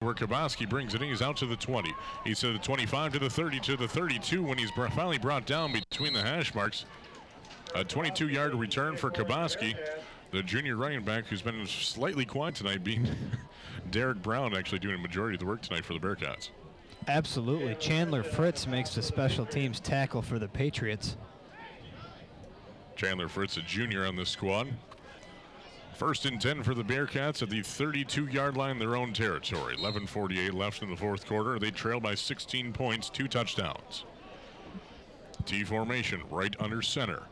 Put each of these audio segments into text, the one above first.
where Kuboski brings it in. He's out to the 20. He's to the 25, to the 30, to the 32 when he's finally brought down between the hash marks. A 22-yard return for Kuboski, the junior running back who's been slightly quiet tonight, being Derek Brown actually doing a majority of the work tonight for the Bearcats. Absolutely. Chandler Fritz makes the special teams tackle for the Patriots. Chandler Fritz, a junior on this squad. 1st and 10 for the Bearcats at the 32-yard line, their own territory. 11:48 left in the fourth quarter. They trail by 16 points, 2 touchdowns. T formation, right under center.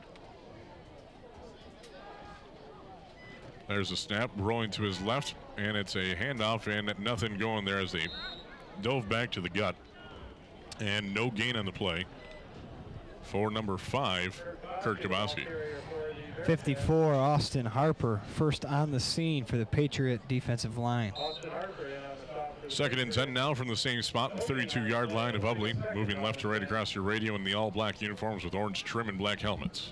There's a snap rolling to his left, and it's a handoff, and nothing going there as they dove back to the gut. And no gain on the play for number 5, Kurt Kuboski. 54, Austin Harper, first on the scene for the Patriot defensive line. 2nd and 10 now from the same spot, the 32-yard line of Ubly, moving left to right across your radio in the all-black uniforms with orange trim and black helmets.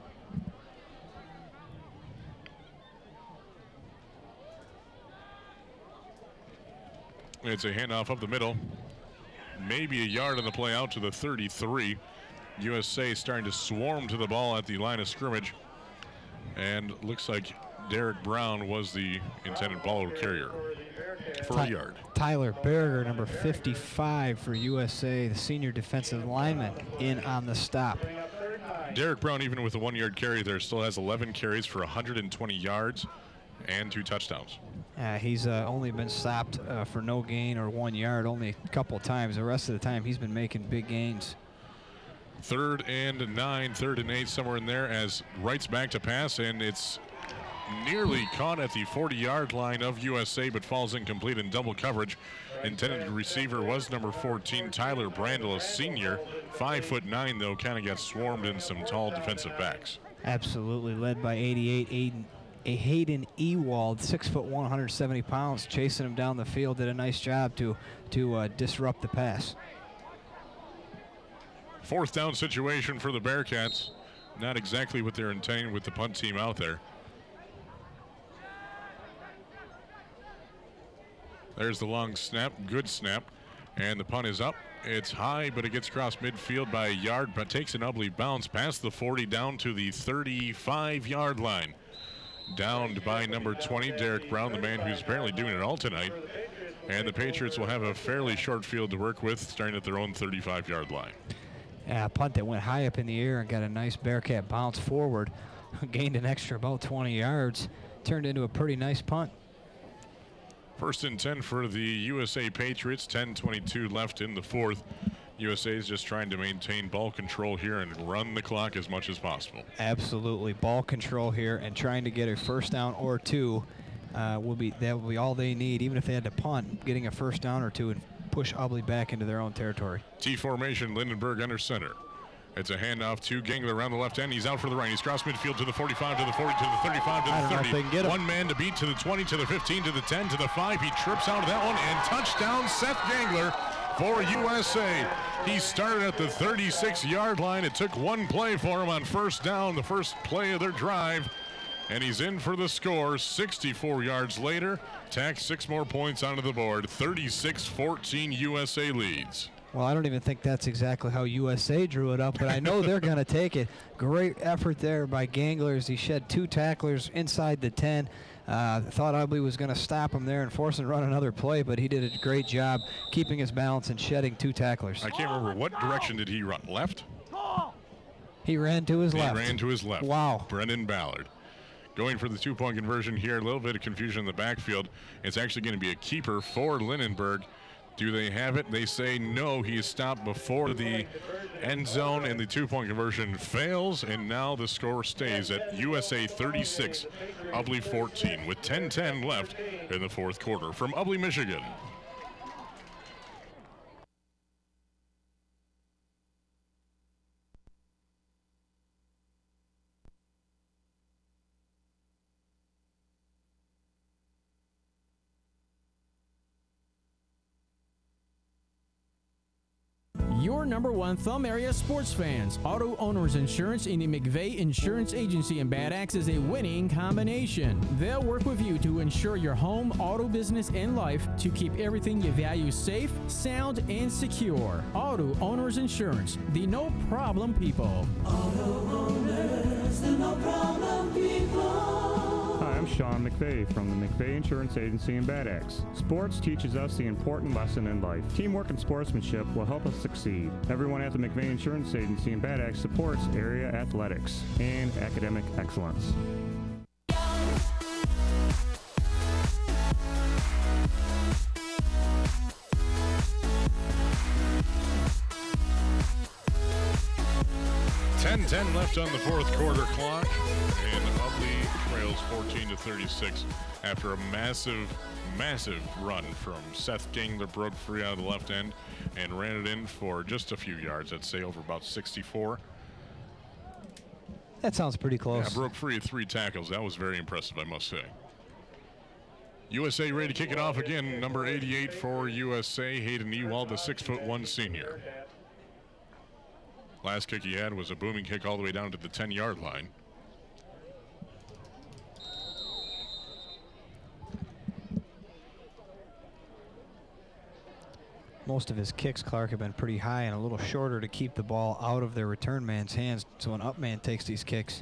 It's a handoff up the middle. Maybe a yard on the play out to the 33. USA starting to swarm to the ball at the line of scrimmage. And looks like Derek Brown was the intended ball carrier for a yard. Tyler Berger, number 55 for USA, the senior defensive lineman, in on the stop. Derek Brown, even with a 1-yard carry there, still has 11 carries for 120 yards and 2 touchdowns. He's only been stopped for no gain or 1 yard only a couple of times. The rest of the time he's been making big gains. 3rd and 9, 3rd and 8, somewhere in there as Wright's back to pass, and it's nearly caught at the 40-yard line of USA, but falls incomplete in double coverage. Intended receiver was number 14, Tyler Brandel, a senior. 5'9", though, kind of got swarmed in some tall defensive backs. Absolutely, led by 88, Hayden Ewald, 6'1", 170 pounds, chasing him down the field. Did a nice job to disrupt the pass. 4th down situation for the Bearcats. Not exactly what they're intending with the punt team out there. There's the long snap, good snap, and the punt is up. It's high, but it gets across midfield by a yard, but takes an ugly bounce past the 40 down to the 35-yard line. Downed by number 20, Derek Brown, the man who's apparently doing it all tonight. And the Patriots will have a fairly short field to work with, starting at their own 35-yard line. A punt that went high up in the air and got a nice Bearcat bounce forward. Gained an extra about 20 yards. Turned into a pretty nice punt. 1st and 10 for the USA Patriots. 10:22 left in the fourth. USA is just trying to maintain ball control here and run the clock as much as possible. Absolutely. Ball control here and trying to get a first down or 2 will be all they need. Even if they had to punt, getting a first down or 2 and push Ubly back into their own territory. T formation, Lindenberg under center. It's a handoff to Gangler around the left end. He's out for the right. He's crossed midfield to the 45, to the 40, to the 35, to the 30. One man to beat to the 20, to the 15, to the 10, to the 5. He trips out of that one, and touchdown Seth Gangler for USA. He started at the 36-yard line. It took one play for him on first down, the first play of their drive. And he's in for the score 64 yards later. Tack 6 more points onto the board. 36-14 USA leads. Well, I don't even think that's exactly how USA drew it up, but I know they're going to take it. Great effort there by Ganglers. He shed 2 tacklers inside the 10. Thought Ubly was going to stop him there and force him to run another play, but he did a great job keeping his balance and shedding 2 tacklers. I can't remember. What direction did he run? Left? He ran to his left. He ran to his left. Wow. Brendan Ballard. Going for the 2-point conversion here. A little bit of confusion in the backfield. It's actually going to be a keeper for Lindenberg. Do they have it? They say no. He is stopped before the end zone, and the 2-point conversion fails, and now the score stays at USA 36, Ubly 14, with 10:10 left in the fourth quarter. From Ubly, Michigan. You're your #1 Thumb area sports fans. Auto Owners Insurance in the McVeigh Insurance Agency in Bad Axe is a winning combination. They'll work with you to insure your home, auto business, and life to keep everything you value safe, sound, and secure. Auto Owners Insurance, the no-problem people. Auto Owners, the no-problem people. Hi, I'm Sean McVeigh from the McVeigh Insurance Agency in Bad Axe. Sports teaches us the important lesson in life. Teamwork and sportsmanship will help us succeed. Everyone at the McVeigh Insurance Agency in Bad Axe supports area athletics and academic excellence. .10 left on the fourth quarter clock, and Ubley trails 14-36 after a massive run from Seth Gangler. Broke free out of the left end and ran it in for just a few yards. I'd say over about 64. That sounds pretty close. Yeah, broke free of 3 tackles. That was very impressive, I must say. USA ready to kick it off again. Number 88 for USA, Hayden Ewald, the 6'1" senior. Last kick he had was a booming kick all the way down to the 10-yard line. Most of his kicks, Clark, have been pretty high and a little shorter to keep the ball out of their return man's hands so an up man takes these kicks.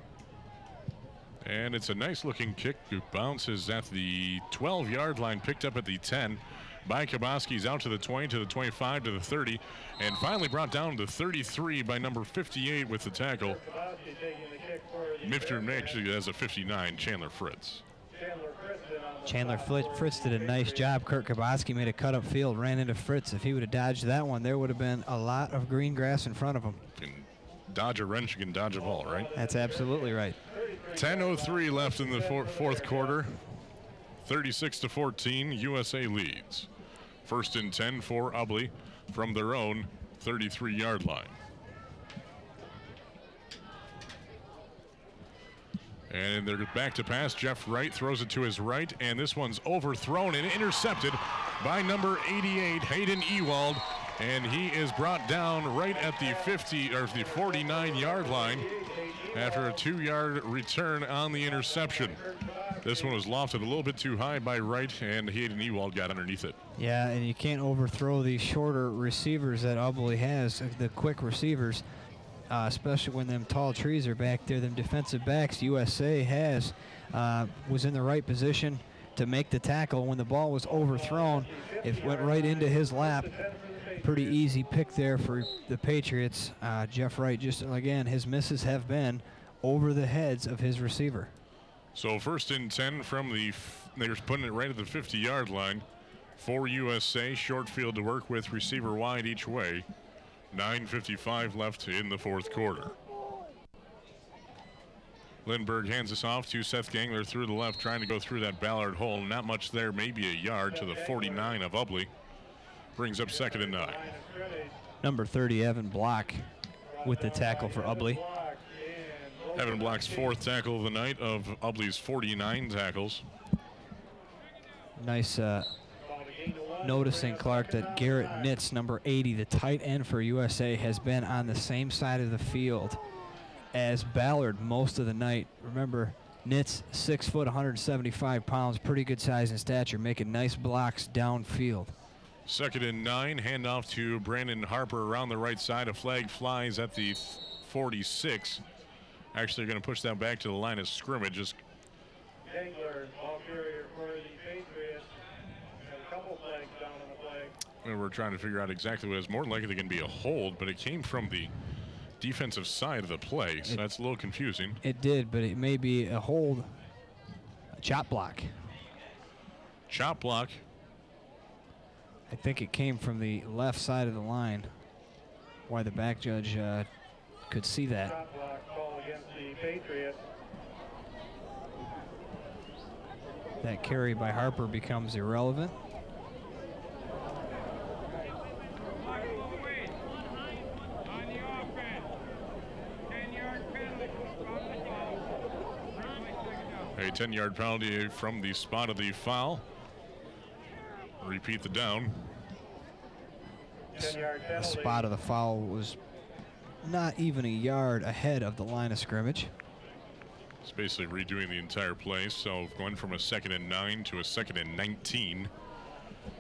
And it's a nice-looking kick. It bounces at the 12-yard line, picked up at the 10 by Kaboski's out to the 20, to the 25, to the 30, and finally brought down to 33 by number 58 with the tackle. Mifter actually has a 59, Chandler Fritz. Chandler Fritz did a nice job. Kurt Kaboski made a cut up field, ran into Fritz. If he would have dodged that one, there would have been a lot of green grass in front of him. You can dodge a wrench, you can dodge a ball, right? That's absolutely right. 10:03 left in the fourth quarter. 36-14, USA leads. First and 10 for Ubley from their own 33-yard line. And they're back to pass. Jeff Wright throws it to his right, and this one's overthrown and intercepted by number 88, Hayden Ewald, and he is brought down right at the 49-yard line after a 2-yard return on the interception. This one was lofted a little bit too high by Wright, and Hayden Ewald got underneath it. Yeah, and you can't overthrow these shorter receivers that Ubley has, the quick receivers, especially when them tall trees are back there. Them defensive backs USA has was in the right position to make the tackle. When the ball was overthrown, it went right into his lap. Pretty easy pick there for the Patriots. Jeff Wright, just again, his misses have been over the heads of his receiver. So first and 10 from they're putting it right at the 50-yard line for USA. Short field to work with, receiver wide each way. 9:55 left in the fourth quarter. Lindbergh hands this off to Seth Gangler through the left, trying to go through that Ballard hole. Not much there, maybe a yard to the 49 of Ubley. Brings up 2nd and 9. Number 30, Evan Block, with the tackle for Ubley. Evan Block's 4th tackle of the night of Ubley's 49 tackles. Nice noticing, Clark, that Garrett Nitz, number 80, the tight end for USA, has been on the same side of the field as Ballard most of the night. Remember, Nitz, 6 foot, 175 pounds, pretty good size and stature, making nice blocks downfield. 2nd and 9, handoff to Brandon Harper around the right side. A flag flies at the 46. Actually going to push that back to the line of scrimmage. Gangler, ball carrier for the Patriots. A couple flags down on the flag. And we're trying to figure out exactly what is more likely going to be a hold, but it came from the defensive side of the play, so that's a little confusing. It did, but it may be a hold, a chop block. Chop block. I think it came from the left side of the line. Why the back judge could see that. Chop block call against the Patriots. That carry by Harper becomes irrelevant. A 10-yard penalty from the spot of the foul. Repeat the down. 10-yard The penalty. spot of the foul was not even a yard ahead of the line of scrimmage. It's basically redoing the entire play, so going from a 2nd and 9 to a 2nd and 19.